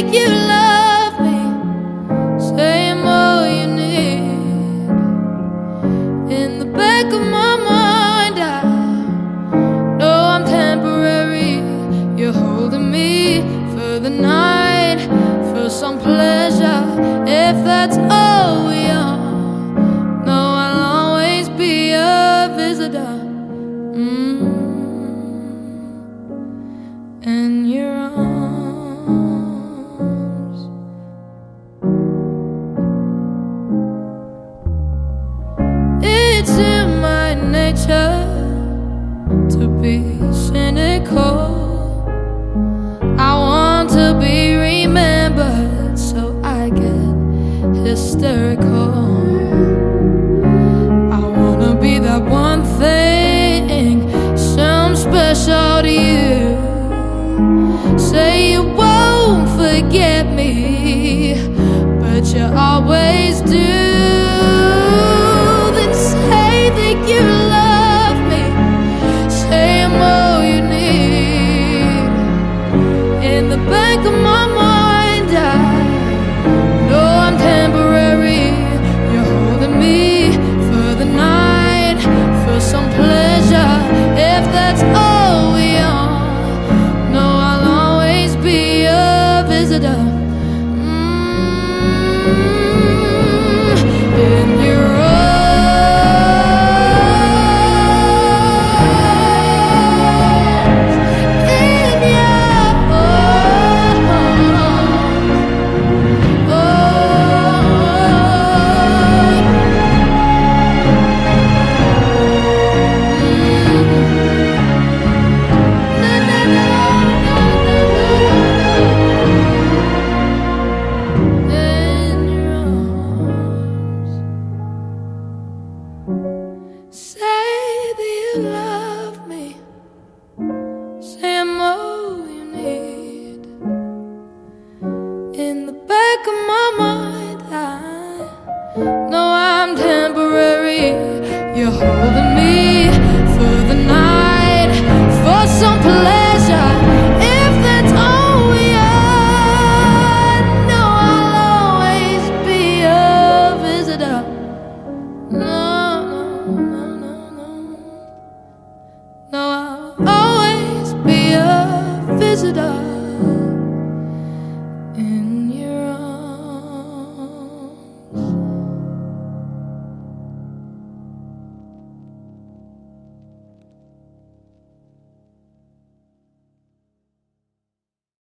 make you love me. Say I'm all you need. In the back of my mind, I know I'm temporary. You're holding me for the night, for some pleasure. If that's all we are, no, I'll always be a visitor. In your arms. It's in my nature to be cynical. I want to be remembered, so I get hysterical. I wanna be that one thing, some special to you. Say you won't forget me, but you always do.